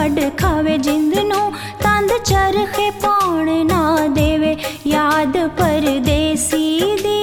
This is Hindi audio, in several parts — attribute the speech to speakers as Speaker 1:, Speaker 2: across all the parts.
Speaker 1: वड खावे जिंद नूं तंद चरखे पाउण ना देवे याद परदेसी दी।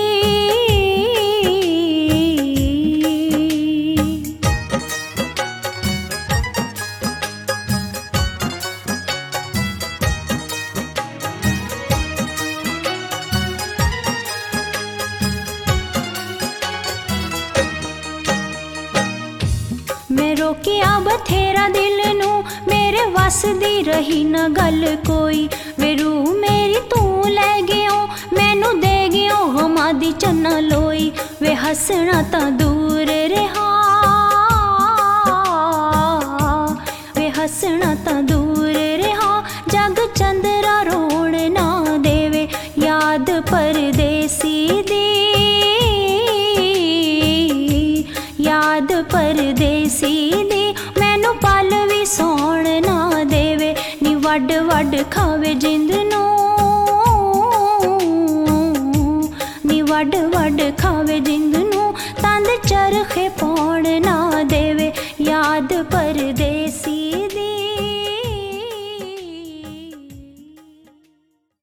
Speaker 1: मैं रोकिया बथेरा दिल नूं मेरे वस दी रही न गल कोई वे रूह मेरी तू लै गयो मैनू दे गयो हमा दी चन्ना लोई वे हसना तां दूर रहा वे हसना तां दूर रहा जग चंदरा रोण ना देवे याद परदेसी दी याद परदेसी दी मैनू पल भी सौण ना देवे नी वड वड खावे जिंद नूं नी वड वड खावे जिंद नूं तंद चरखे पाउण ना